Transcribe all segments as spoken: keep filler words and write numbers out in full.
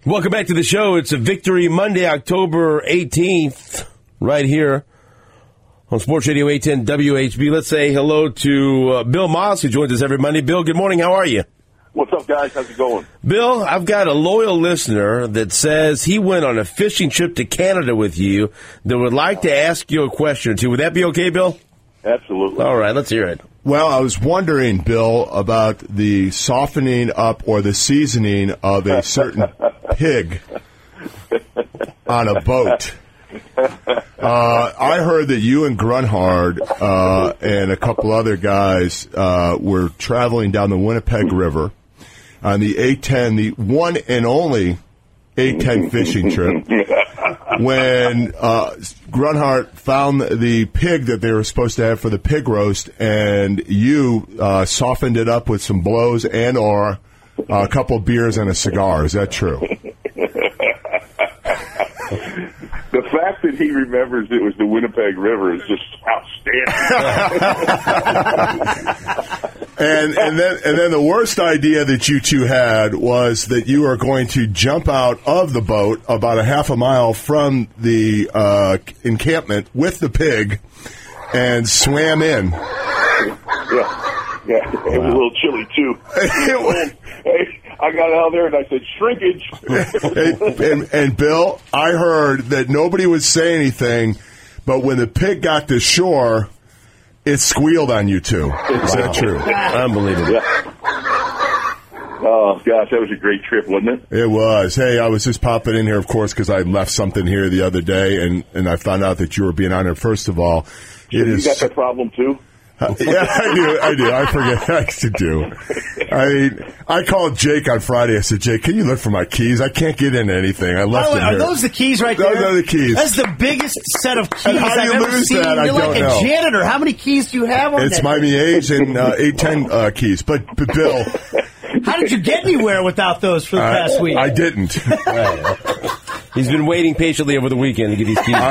Welcome back to the show. It's a Victory Monday, October eighteenth, right here on Sports Radio eight ten W H B. Let's say hello to uh, Bill Moss, who joins us every Monday. Bill, good morning. How are you? What's up, guys? How's it going? Bill, I've got a loyal listener that says he went on a fishing trip to Canada with you that would like to ask you a question or two. Would that be okay, Bill? Absolutely. All right, let's hear it. Well, I was wondering, Bill, about the softening up or the seasoning of a certain pig on a boat. Uh, I heard that you and Grunhard uh, and a couple other guys uh, were traveling down the Winnipeg River on the A ten, the one and only A ten fishing trip, when uh, Grunhard found the pig that they were supposed to have for the pig roast, and you uh, softened it up with some blows and or uh, a couple of beers and a cigar. Is that true? The fact that he remembers it was the Winnipeg River is just outstanding. and and then and then the worst idea that you two had was that you were going to jump out of the boat about a half a mile from the uh, encampment with the pig and swam in. Yeah, yeah. It was a little chilly too. It was. Hey, I got out there and I said, shrinkage. and, and, and, Bill, I heard that nobody would say anything, but when the pig got to shore, it squealed on you two. Is wow. that true? Unbelievable. Yeah. Oh, gosh, that was a great trip, wasn't it? It was. Hey, I was just popping in here, of course, because I left something here the other day, and, and I found out that you were being honored. First of all, so it you is. got that problem, too? Uh, yeah, I do. I do. I forget. I used to do. I mean, I called Jake on Friday. I said, Jake, can you look for my keys? I can't get into anything. I left them Are here. those the keys right those there? Those are the keys. That's the biggest set of keys how do I've you ever lose seen. that? You're I like don't a know. janitor. How many keys do you have on It's that? Miami Age and uh, eight ten uh, keys. But, but Bill. How did you get anywhere without those for the uh, past week? I didn't. He's been waiting patiently over the weekend to get these keys. I,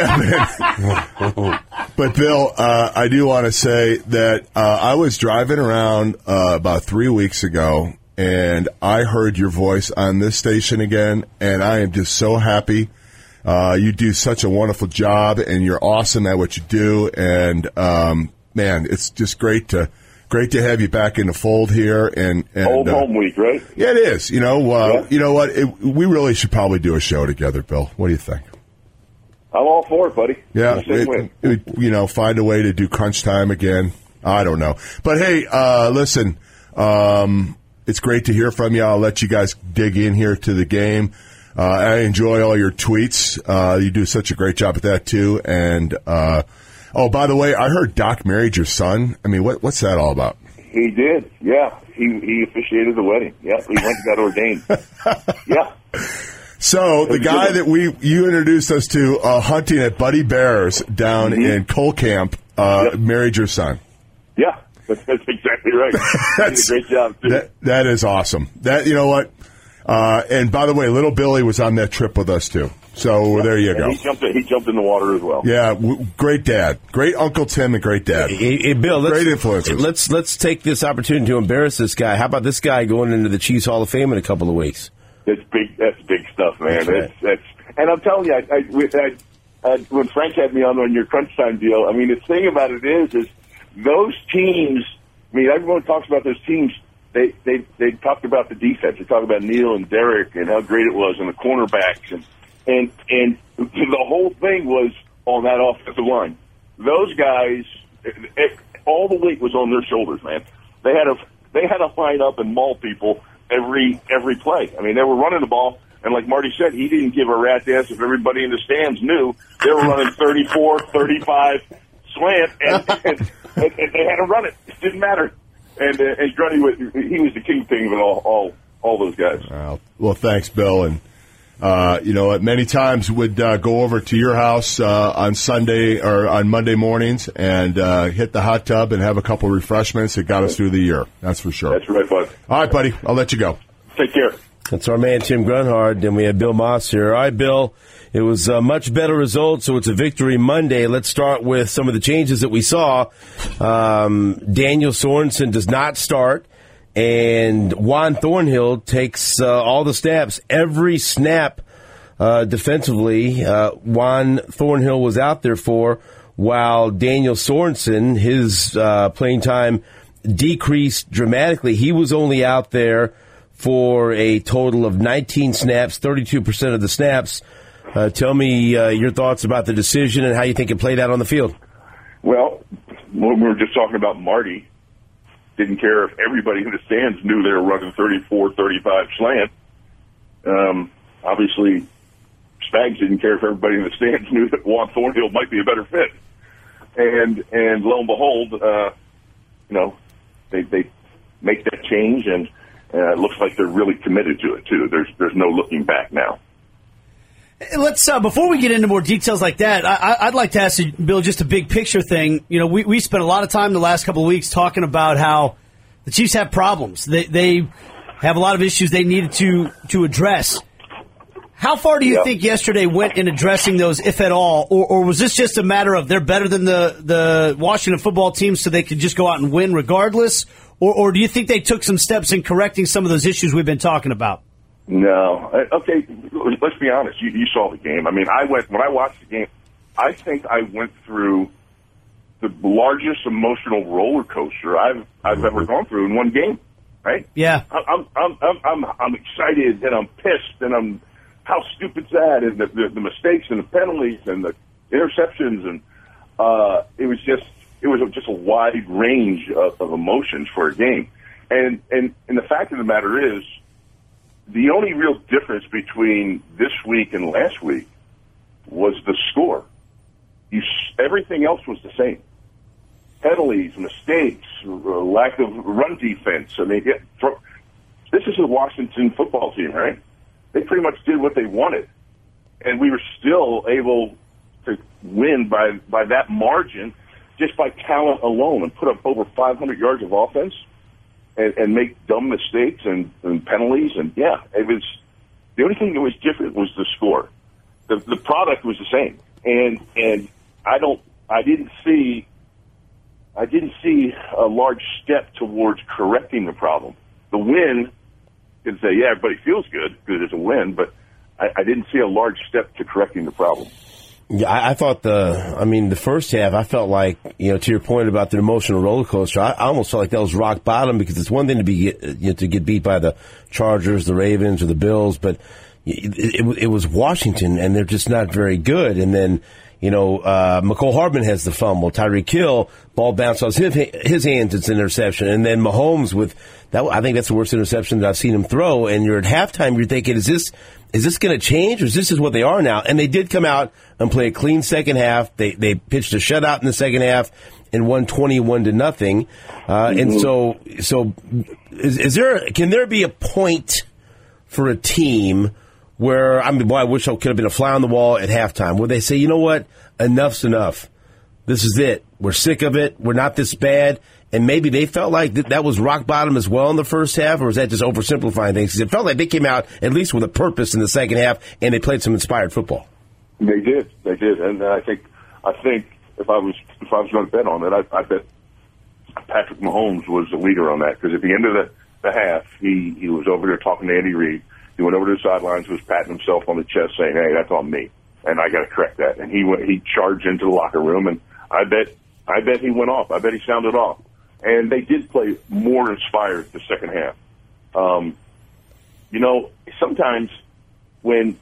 I have been. But, Bill, uh, I do want to say that uh, I was driving around uh, about three weeks ago, and I heard your voice on this station again, and I am just so happy. Uh, you do such a wonderful job, and you're awesome at what you do. And, um, man, it's just great to great to have you back in the fold here. And, and Old uh, home week, right? Yeah, it is. You know, uh, yeah. you know what? It, we really should probably do a show together, Bill. What do you think? I'm all for it, buddy. Yeah, it, it, you know, find a way to do crunch time again. I don't know. But, hey, uh, listen, um, it's great to hear from you. I'll let you guys dig in here to the game. Uh, I enjoy all your tweets. Uh, you do such a great job at that, too. And, uh, oh, by the way, I heard Doc married your son. I mean, what, what's that all about? He did, yeah. He, he officiated the wedding. Yeah, he went and got ordained. Yeah. So the guy that we you introduced us to uh, hunting at Buddy Bear's down mm-hmm. in Cole Camp uh, yep. married your son. Yeah, that's, that's exactly right. That's, he did a great job too. That, that is awesome. That you know what? Uh, and by the way, little Billy was on that trip with us too. So yeah. there you and go. He jumped. In, he jumped in the water as well. Yeah, w- great dad, great Uncle Tim, and great dad. Hey, hey, Bill, let's, great influences. Let's let's take this opportunity to embarrass this guy. How about this guy going into the Chiefs Hall of Fame in a couple of weeks? That's big. That's big stuff, man. That's, right. that's, that's and I'm telling you, I, I, with, I, I, when Frank had me on on your crunch time deal, I mean, the thing about it is, is those teams. I mean, everyone talks about those teams. They they they talked about the defense. They talked about Neil and Derek and how great it was, and the cornerbacks, and and and the whole thing was on that offensive line. Those guys, it, it, all the weight was on their shoulders, man. They had to they had to line up and maul people every every play. I mean, they were running the ball, and like Marty said, he didn't give a rat's ass if everybody in the stands knew they were running thirty-four, thirty-five slant, and, and, and, and they had to run it. It didn't matter. And uh, and Grundy was he was the kingpin of it all, all all those guys. Wow. Well, thanks, Bill, and uh, you know, many times would uh, go over to your house uh, on Sunday or on Monday mornings and uh, hit the hot tub and have a couple refreshments. It got us through the year. That's for sure. That's right, bud. All right, buddy. I'll let you go. Take care. That's our man, Tim Grunhard, and we have Bill Moss here. All right, Bill, it was a much better result, so it's a Victory Monday. Let's start with some of the changes that we saw. Um, Daniel Sorensen does not start, and Juan Thornhill takes uh, all the snaps. Every snap uh, defensively, uh, Juan Thornhill was out there for, while Daniel Sorensen, his uh, playing time decreased dramatically. He was only out there for a total of nineteen snaps, thirty-two percent of the snaps. Uh, tell me uh, your thoughts about the decision and how you think it played out on the field. Well, when we were just talking about Marty, didn't care if everybody in the stands knew they were running thirty-four, thirty-five slant. Um, obviously, Spags didn't care if everybody in the stands knew that Juan Thornhill might be a better fit. And and lo and behold, uh, you know, they they make that change, and uh, it looks like they're really committed to it too. There's there's no looking back now. Let's uh, before we get into more details like that, I, I'd like to ask you, Bill, just a big picture thing. You know, we we spent a lot of time the last couple of weeks talking about how the Chiefs have problems. They they have a lot of issues they needed to to address. How far do you Yep. think yesterday went in addressing those, if at all, or, or was this just a matter of they're better than the the Washington football team, so they could just go out and win regardless, or or do you think they took some steps in correcting some of those issues we've been talking about? No. Uh, Okay, let's be honest. You, you saw the game. I mean, I went when I watched the game. I think I went through the largest emotional roller coaster I've I've ever gone through in one game. Right? Yeah. I'm I'm I'm I'm I'm excited and I'm pissed and I'm how stupid's that, and the, the, the mistakes and the penalties and the interceptions, and uh, it was just it was just a wide range of, of emotions for a game. And and and the fact of the matter is, the only real difference between this week and last week was the score. You, everything else was the same. Penalties, mistakes, uh, lack of run defense. I mean, it, for, this is a Washington football team, right? They pretty much did what they wanted, and we were still able to win by by that margin just by talent alone, and put up over five hundred yards of offense. And, and make dumb mistakes and, and penalties, and yeah, it was the only thing that was different was the score. The the product was the same, and and I don't, I didn't see, I didn't see a large step towards correcting the problem. The win, you can say, yeah, everybody feels good because it's a win, but I, I didn't see a large step to correcting the problem. Yeah, I, I thought the, I mean, the first half, I felt like, you know, to your point about the emotional roller coaster, I, I almost felt like that was rock bottom, because it's one thing to be, you know, to get beat by the Chargers, the Ravens, or the Bills, but it, it, it was Washington, and they're just not very good. And then, you know, uh, McCole Hardman has the fumble. Tyreek Hill, ball bounced off his, his hands, it's an interception. And then Mahomes with that, I think that's the worst interception that I've seen him throw. And you're at halftime, you're thinking, is this, is this going to change, or is this is what they are now? And they did come out and play a clean second half. They they pitched a shutout in the second half and won twenty-one to nothing. Uh, mm-hmm. And so, so is, is there, can there be a point for a team where, I mean, boy, I wish I could have been a fly on the wall at halftime, where they say, you know what, enough's enough. This is it. We're sick of it. We're not this bad. And maybe they felt like that, that was rock bottom as well in the first half, or is that just oversimplifying things? Because it felt like they came out at least with a purpose in the second half, and they played some inspired football. They did. They did. And I think, I think if I was, if I was going to bet on it, I, I bet Patrick Mahomes was the leader on that, because at the end of the, the half, he, he was over there talking to Andy Reid. He went over to the sidelines, was patting himself on the chest, saying, "Hey, that's on me, and I got to correct that." And he went, he charged into the locker room, and I bet, I bet he went off. I bet he sounded off. And they did play more inspired the second half. Um, you know, sometimes when,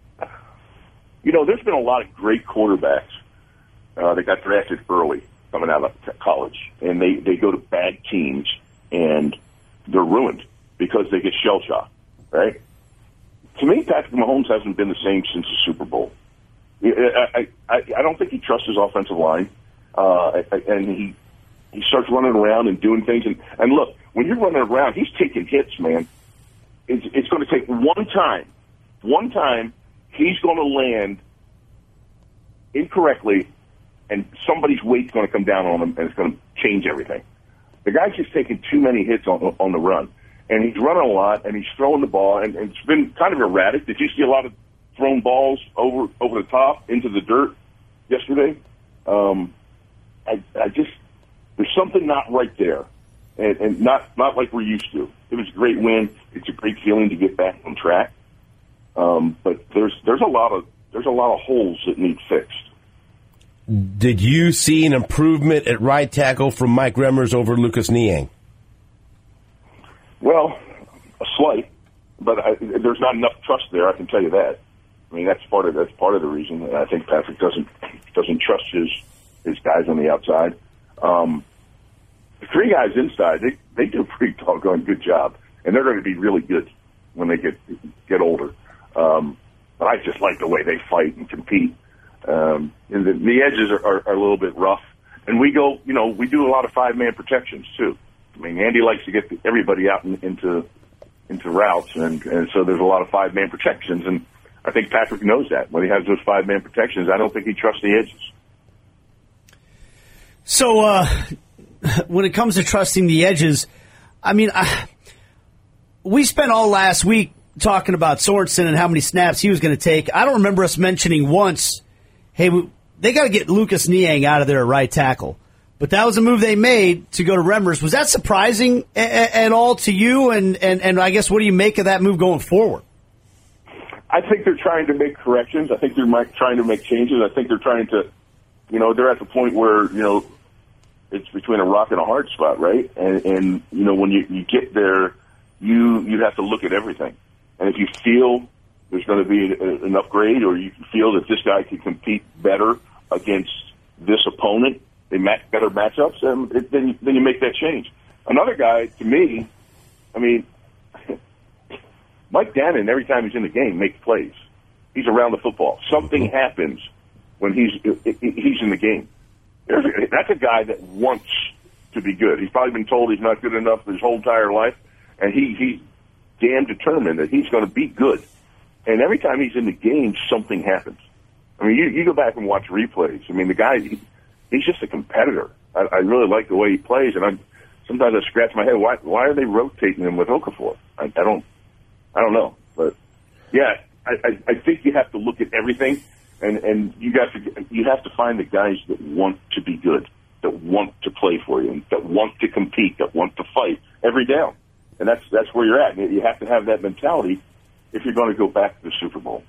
you know, there's been a lot of great quarterbacks uh, that got drafted early coming out of college, and they, they go to bad teams, and they're ruined because they get shell-shocked, right? To me, Patrick Mahomes hasn't been the same since the Super Bowl. I, I, I don't think he trusts his offensive line, uh, and he he starts running around and doing things. And, and look, when you're running around, he's taking hits, man. It's, it's going to take one time, one time he's going to land incorrectly, and somebody's weight's going to come down on him, and it's going to change everything. The guy's just taking too many hits on, on the run. And he's running a lot, and he's throwing the ball, and, and it's been kind of erratic. Did you see a lot of thrown balls over over the top into the dirt yesterday? Um, I, I just there's something not right there, and, and not not like we're used to. It was a great win. It's a great feeling to get back on track. Um, but there's there's a lot of there's a lot of holes that need fixed. Did you see an improvement at right tackle from Mike Remmers over Lucas Niang? Well, a slight, but I, there's not enough trust there. I can tell you that. I mean, that's part of that's part of the reason. And I think Patrick doesn't doesn't trust his his guys on the outside. Um, the three guys inside, they they do a pretty doggone good job, and they're going to be really good when they get get older. Um, but I just like the way they fight and compete. Um, and the, the edges are, are, are a little bit rough, and we go, you know, we do a lot of five man protections too. I mean, Andy likes to get everybody out in, into into routes, and, and so there's a lot of five man protections, and I think Patrick knows that. When he has those five man protections, I don't think he trusts the edges. So, uh, when it comes to trusting the edges, I mean, I, we spent all last week talking about Sorensen and how many snaps he was going to take. I don't remember us mentioning once, hey, we, they got to get Lucas Niang out of there at right tackle. But that was a move they made to go to Remmers. Was that surprising a- a- at all to you? And, and, and I guess what do you make of that move going forward? I think they're trying to make corrections. I think they're trying to make changes. I think they're trying to, you know, they're at the point where, you know, it's between a rock and a hard spot, right? And, and you know, when you, you get there, you you have to look at everything. And if you feel there's going to be a, an upgrade, or you feel that this guy can compete better against this opponent, they match better matchups, and it, then then you make that change. Another guy, to me, I mean, Mike Gannon, every time he's in the game, makes plays. He's around the football. Something happens when he's he's in the game. There's a, that's a guy that wants to be good. He's probably been told he's not good enough his whole entire life, and he he's damn determined that he's going to be good. And every time he's in the game, something happens. I mean, you, you go back and watch replays. I mean, the guy, he, he's just a competitor. I, I really like the way he plays, and I'm sometimes I scratch my head. Why why are they rotating him with Okafor? I, I don't I don't know, but yeah, I, I, I think you have to look at everything, and, and you got to you have to find the guys that want to be good, that want to play for you, that want to compete, that want to fight every down, and that's that's where you're at. You have to have that mentality if you're going to go back to the Super Bowl.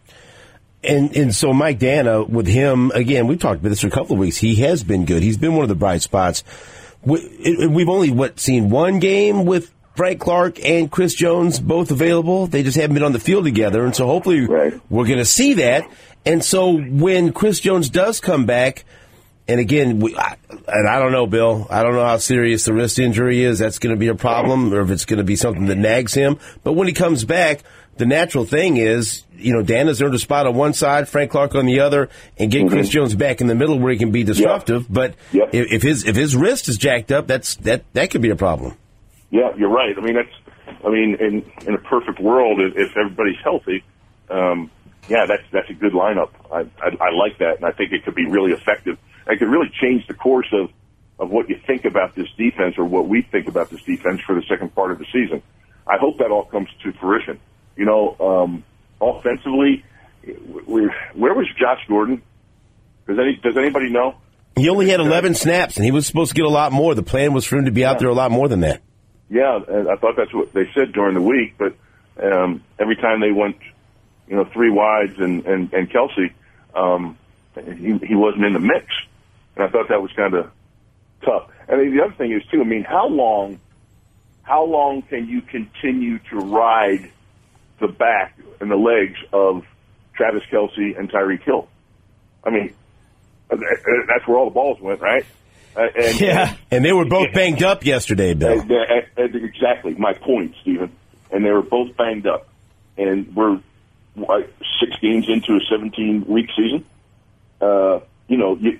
And and so Mike Dana, with him, again, we talked about this for a couple of weeks. He has been good. He's been one of the bright spots. We, we've only, what, seen one game with Frank Clark and Chris Jones both available. They just haven't been on the field together, and so hopefully right. we're going to see that. And so when Chris Jones does come back, and again, we, I, and I don't know, Bill, I don't know how serious the wrist injury is. That's going to be a problem, or if it's going to be something that nags him. But when he comes back, the natural thing is, you know, Dana's earned a spot on one side, Frank Clark on the other, and get mm-hmm. Chris Jones back in the middle where he can be disruptive. Yep. But yep. If, if his if his wrist is jacked up, that's that that could be a problem. Yeah, you're right. I mean, that's I mean, in in a perfect world, if, if everybody's healthy, um, yeah, that's that's a good lineup. I, I I like that, and I think it could be really effective. It could really change the course of of what you think about this defense, or what we think about this defense for the second part of the season. I hope that all comes to fruition. You know, um, offensively, we, where was Josh Gordon? Does any does anybody know? He only had eleven snaps, and he was supposed to get a lot more. The plan was for him to be out yeah. there a lot more than that. Yeah, and I thought that's what they said during the week. But um, every time they went, you know, three wides and and, and Kelsey, um, he he wasn't in the mix, and I thought that was kind of tough. And the other thing is too. I mean, how long, how long can you continue to ride the back and the legs of Travis Kelce and Tyreek Hill? I mean, that's where all the balls went, right? And, yeah, and they were both banged up yesterday, Bill. And, and, and exactly, my point, Stephen. And they were both banged up. And we're what, six games into a seventeen-week season. Uh, you know, you,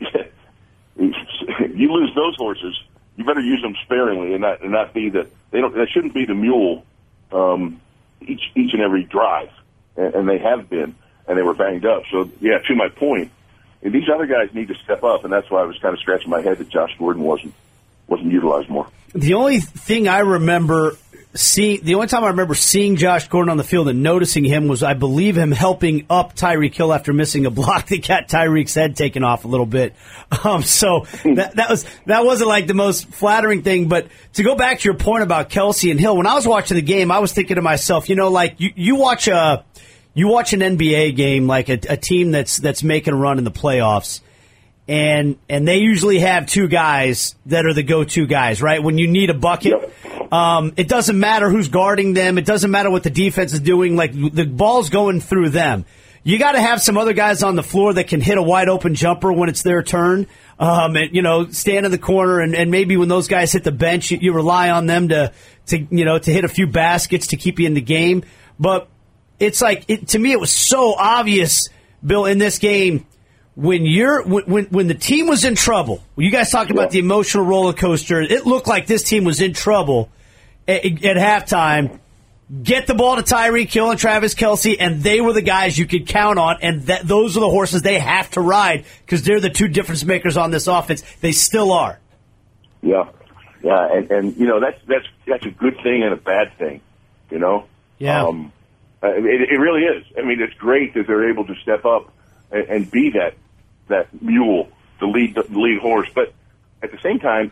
you lose those horses, you better use them sparingly and not and not be the they don't. That shouldn't be the mule. Um, each each and every drive, and, and they have been, and they were banged up. So, yeah, to my point, and these other guys need to step up, and that's why I was kind of scratching my head that Josh Gordon wasn't wasn't utilized more. The only thing I remember see the only time I remember seeing Josh Gordon on the field and noticing him was, I believe, him helping up Tyreek Hill after missing a block that got Tyreek's head taken off a little bit. Um, so that, that was that wasn't like the most flattering thing. But to go back to your point about Kelce and Hill, when I was watching the game, I was thinking to myself, you know, like you, you watch a you watch an N B A game, like a, a team that's that's making a run in the playoffs. And and they usually have two guys that are the go-to guys, right? When you need a bucket, um, it doesn't matter who's guarding them. It doesn't matter what the defense is doing. Like, the ball's going through them. You got to have some other guys on the floor that can hit a wide-open jumper when it's their turn. Um, and, you know, stand in the corner, and, and maybe when those guys hit the bench, you, you rely on them to, to, you know, to hit a few baskets to keep you in the game. But it's like, it, to me, it was so obvious, Bill, in this game. When you're when when the team was in trouble, when you guys talked about the emotional roller coaster, it looked like this team was in trouble at, at halftime. Get the ball to Tyreek Hill and Travis Kelce, and they were the guys you could count on, and that those are the horses they have to ride because they're the two difference makers on this offense. They still are. Yeah, yeah, and, and you know that's that's that's a good thing and a bad thing, you know. Yeah, um, it, it really is. I mean, it's great that they're able to step up and, and be that. that mule, the lead, the lead horse. But at the same time,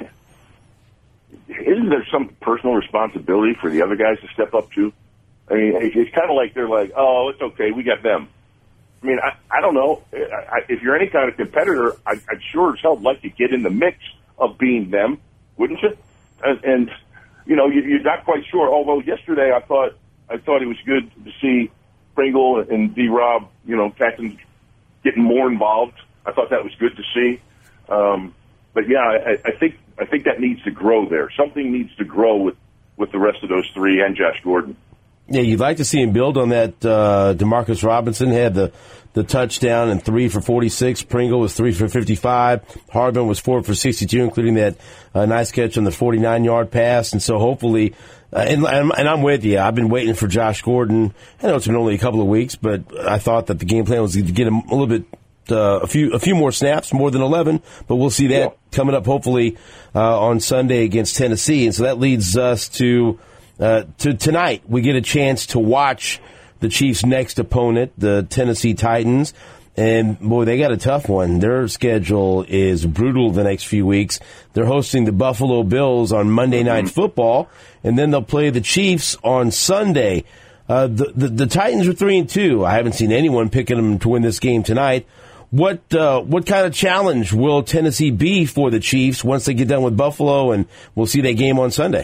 isn't there some personal responsibility for the other guys to step up too? I mean, it's kind of like they're like, oh, it's okay, we got them. I mean, I, I don't know. I, if you're any kind of competitor, I, I'd sure as hell like to get in the mix of being them, wouldn't you? And, and you know, you, you're not quite sure. Although yesterday I thought I thought it was good to see Pringle and D-Rob, you know, captains, getting more involved. I thought that was good to see. Um, but yeah, I, I think I think that needs to grow there. Something needs to grow with, with the rest of those three and Josh Gordon. Yeah, you'd like to see him build on that. Uh, Demarcus Robinson had the, the touchdown and three for forty-six. Pringle was three for fifty-five. Hardman was four for sixty-two, including that uh, nice catch on the forty-nine-yard pass. And so hopefully, uh, and, and I'm with you. I've been waiting for Josh Gordon. I know it's been only a couple of weeks, but I thought that the game plan was to get him a little bit, uh, a few, a few more snaps, more than eleven. But we'll see that yeah. coming up hopefully uh, on Sunday against Tennessee. And so that leads us to. Uh, to tonight, we get a chance to watch the Chiefs' next opponent, the Tennessee Titans. And, boy, they got a tough one. Their schedule is brutal the next few weeks. They're hosting the Buffalo Bills on Monday Night Football, and then they'll play the Chiefs on Sunday. Uh, the, the, the Titans are three and two. I haven't seen anyone picking them to win this game tonight. What uh, what kind of challenge will Tennessee be for the Chiefs once they get done with Buffalo, and we'll see that game on Sunday?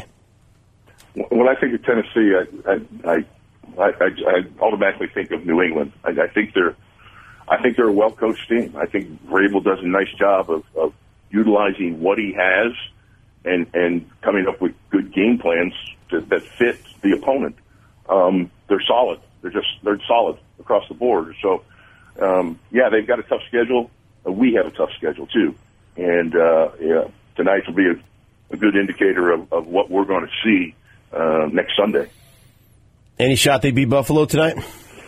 When I think of Tennessee, I I, I, I, I automatically think of New England. I, I think they're, I think they're a well coached team. I think Vrabel does a nice job of, of utilizing what he has, and and coming up with good game plans to, that fit the opponent. Um, they're solid. They're just they're solid across the board. So um, yeah, they've got a tough schedule. We have a tough schedule too, and uh, yeah, tonight will be a, a good indicator of, of what we're going to see. Uh, next Sunday. Any shot they beat Buffalo tonight?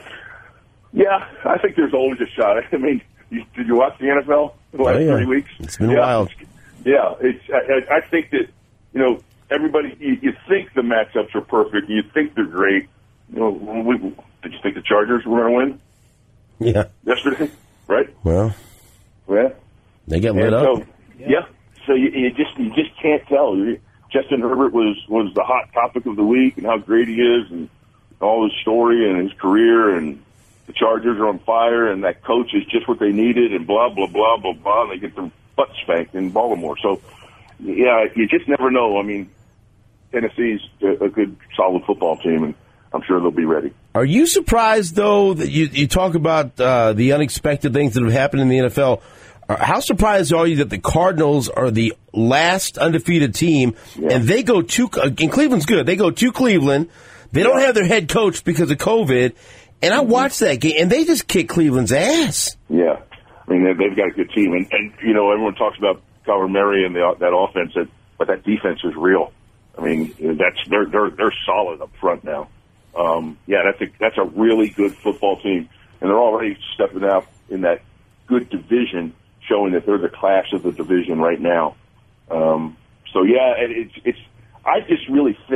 Yeah, I think there's always a shot. I mean, you, did you watch the N F L the last oh, yeah. three weeks? It's been yeah, wild. It's, yeah, it's. I, I think that you know everybody. You, you think the matchups are perfect. You think they're great. You know, we, did you think the Chargers were going to win? Yeah. Yesterday, right? Well, yeah. They got lit up. So, yeah. yeah. So you, you just you just can't tell. You, Justin Herbert was, was the hot topic of the week and how great he is and all his story and his career, and the Chargers are on fire and that coach is just what they needed and blah, blah, blah, blah, blah, and they get their butt spanked in Baltimore. So, yeah, you just never know. I mean, Tennessee's a, a good, solid football team, and I'm sure they'll be ready. Are you surprised, though, that you, you talk about uh, the unexpected things that have happened in the N F L? How surprised are you that the Cardinals are the last undefeated team, yeah. and they go to – and Cleveland's good. They go to Cleveland. They don't yeah. have their head coach because of COVID, and I watched that game, and they just kicked Cleveland's ass. Yeah. I mean, they've got a good team. And, and you know, everyone talks about Kyler Murray and the, that offense, but that defense is real. I mean, that's they're they're, they're solid up front now. Um, yeah, that's a, that's a really good football team, and they're already stepping out in that good division, showing that they're the class of the division right now. Um, so yeah, it, it's, it's, I just really think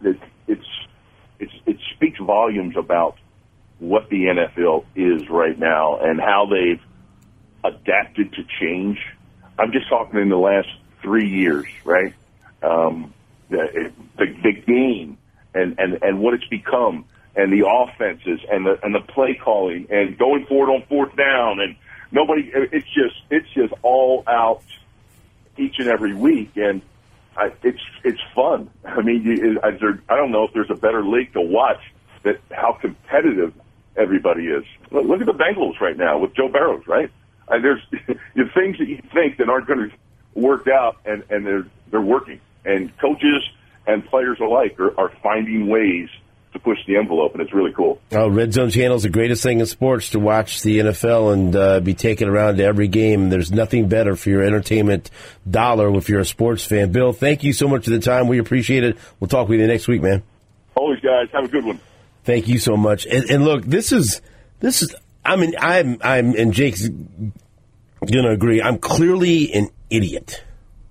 it, it's it's it speaks volumes about what the N F L is right now and how they've adapted to change. I'm just talking in the last three years, right? Um, the, the the game and, and, and what it's become, and the offenses and the and the play calling and going forward on fourth down, and nobody. It's just it's just all out each and every week, and I, it's it's fun. I mean, you, I, there, I don't know if there's a better league to watch that how competitive everybody is. Look, look at the Bengals right now with Joe Burrow, right? And there's the things that you think that aren't going to work out, and, and they're they're working. And coaches and players alike are, are finding ways to push the envelope, and it's really cool. Oh, Red Zone Channel is the greatest thing in sports to watch the N F L and uh, be taken around to every game. There's nothing better for your entertainment dollar if you're a sports fan. Bill, thank you so much for the time. We appreciate it. We'll talk with you next week, man. Always, guys. Have a good one. Thank you so much. And, and look, this is this is. I mean, I'm I'm and Jake's gonna agree. I'm clearly an idiot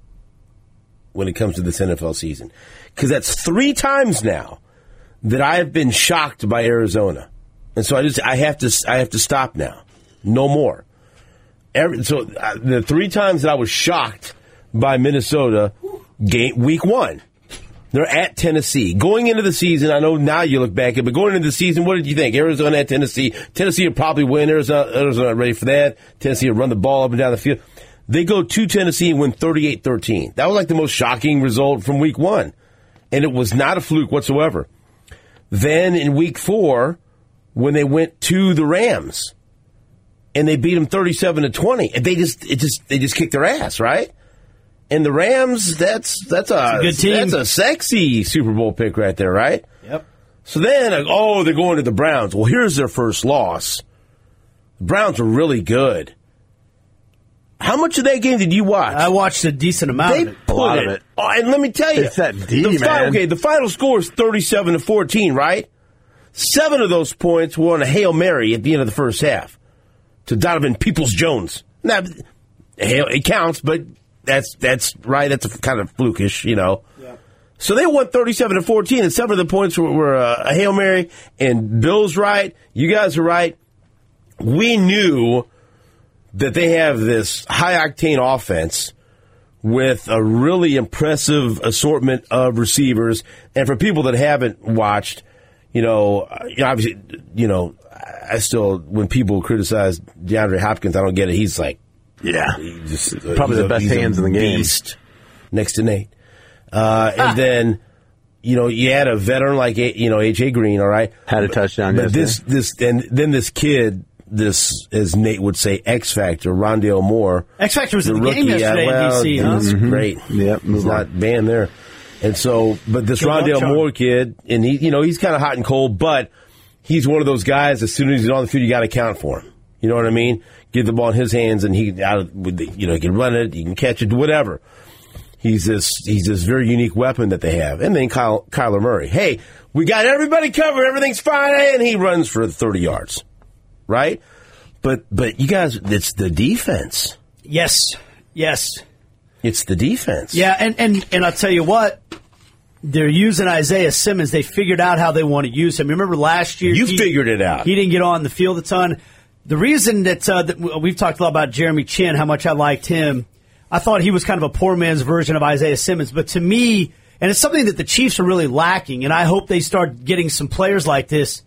when it comes to this N F L season, because that's three times now that I have been shocked by Arizona, and so I just I have to I have to stop now. No more. Every, so uh, the three times that I was shocked by Minnesota, game week one, they're at Tennessee. Going into the season, I know now you look back at it, but going into the season, what did you think? Arizona at Tennessee. Tennessee would probably win. Arizona, Arizona not ready for that. Tennessee would run the ball up and down the field. They go to Tennessee and win thirty-eight thirteen. That was like the most shocking result from week one. And it was not a fluke whatsoever. Then in week four, when they went to the Rams and they beat them thirty-seven to twenty, they just it just they just kicked their ass, right? And the Rams, that's that's a, a good team. That's a sexy Super Bowl pick right there, right? Yep. So then, oh, they're going to the Browns. Well, here's their first loss. The Browns were really good. How much of that game did you watch? I watched a decent amount they of it. Put a lot it, of it. Oh, and let me tell you, It's that D, the man. Final, okay, the final score is thirty-seven to fourteen, right? Seven of those points were on a Hail Mary at the end of the first half to Donovan Peoples-Jones. Now, it counts, but that's that's right. That's a, kind of flukish, you know. Yeah. So they won thirty-seven to fourteen, and seven of the points were, were uh, a Hail Mary. And Bill's right. You guys are right. We knew that they have this high-octane offense with a really impressive assortment of receivers. And for people that haven't watched, you know, obviously, you know, I still, when people criticize DeAndre Hopkins, I don't get it. He's like, Yeah. he's just, Probably he's the a, best he's hands a in the game. beast next to Nate. Uh, and Ah. then, you know, you had a veteran like, you know, A J Green, all right? Had a touchdown But this, yesterday. this, and then this kid, this, as Nate would say, X Factor, Rondale Moore. X Factor was The in the game rookie, yesterday yeah, well, in D C, huh? He's great. Yep, He's move not on. banned there. And so, but this Good luck, Rondale John. Moore kid, and he, you know, he's kind of hot and cold, but he's one of those guys, as soon as he's on the field, you got to count for him. You know what I mean? Get the ball in his hands, and he, out of, with the, you know, he can run it, he can catch it, whatever. He's this, he's this very unique weapon that they have. And then Kyle, Kyler Murray. Hey, we got everybody covered, everything's fine, and he runs for thirty yards. Right? But, but you guys, it's the defense. Yes. Yes. It's the defense. Yeah, and, and, and I'll tell you what, they're using Isaiah Simmons. They figured out how they want to use him. Remember last year? You he, figured it out. He didn't get on the field a ton. The reason that, uh, that we've talked a lot about Jeremy Chin, how much I liked him, I thought he was kind of a poor man's version of Isaiah Simmons. But to me, and it's something that the Chiefs are really lacking, and I hope they start getting some players like this,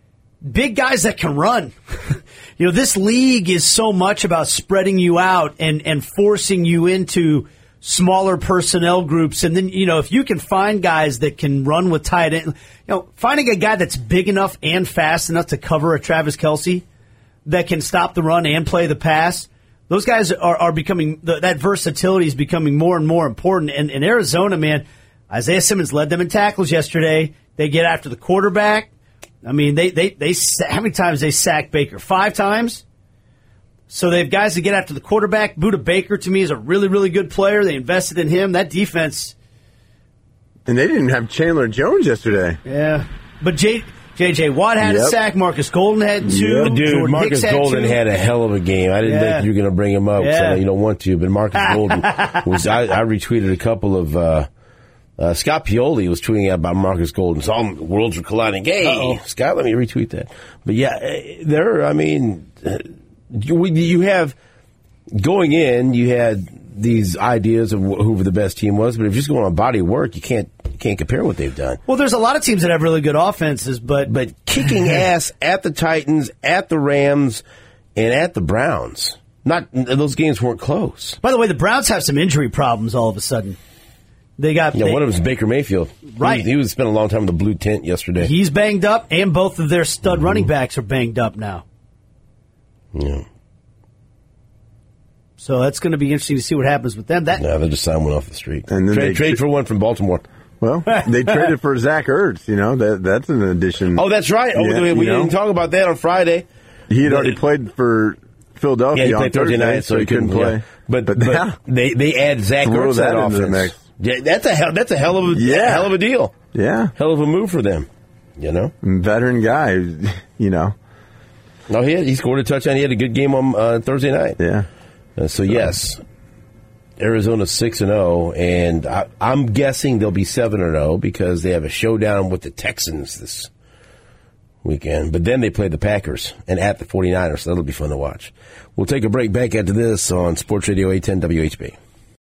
big guys that can run. You know, this league is so much about spreading you out and, and forcing you into smaller personnel groups. And then, you know, if you can find guys that can run with tight end, you know, finding a guy that's big enough and fast enough to cover a Travis Kelce that can stop the run and play the pass, those guys are, are becoming, that versatility is becoming more and more important. And in Arizona, man, Isaiah Simmons led them in tackles yesterday. They get after the quarterback. I mean, they, they, they, how many times they sacked Baker? Five times? So they have guys that get after the quarterback. Budda Baker, to me, is a really, really good player. They invested in him. That defense. And they didn't have Chandler Jones yesterday. Yeah. But J, J J Watt had Yep. a sack. Marcus Golden had two. Yep. Dude, Jordan Marcus Hicks Golden two. had a hell of a game. I didn't Yeah. think you were going to bring him up, Yeah. so you don't want to. But Marcus Golden was. I, I retweeted a couple of uh, Uh, Scott Pioli was tweeting out about Marcus Golden. So all worlds are colliding. Hey, Uh-oh. Scott, let me retweet that. But yeah, there. I mean, you, you have going in. You had these ideas of who the best team was, but if you're just going on body of work, you can't you can't compare what they've done. Well, there's a lot of teams that have really good offenses, but but kicking ass at the Titans, at the Rams, and at the Browns. Not those games weren't close. By the way, the Browns have some injury problems all of a sudden. They got yeah. they, One of them is Baker Mayfield. Right, he, was, he was spent a long time in the blue tent yesterday. He's banged up, and both of their stud mm-hmm. running backs are banged up now. Yeah. So that's going to be interesting to see what happens with them. That no, they just signed one off the street. And then trade, they trade for one from Baltimore. Well, they traded for Zach Ertz. You know that that's an addition. Oh, that's right. Oh, yeah, we, we you know? didn't talk about that on Friday. He had already played for Philadelphia. Yeah, he on played Thursday Thursday, night, so he couldn't play. Yeah. But, but, but yeah. they they add Zach Throw Ertz that that into the offense. mix. Yeah, that's a hell. That's a hell of a yeah. hell of a deal. Yeah, hell of a move for them. You know, veteran guy. You know, no, he had, he scored a touchdown. He had a good game on uh, Thursday night. Yeah. Uh, so yes, Arizona's six and zero, and I, I'm guessing they'll be seven and zero because they have a showdown with the Texans this weekend. But then they play the Packers and at the 49ers, so that'll be fun to watch. We'll take a break. Back after this on Sports Radio eight ten W H B.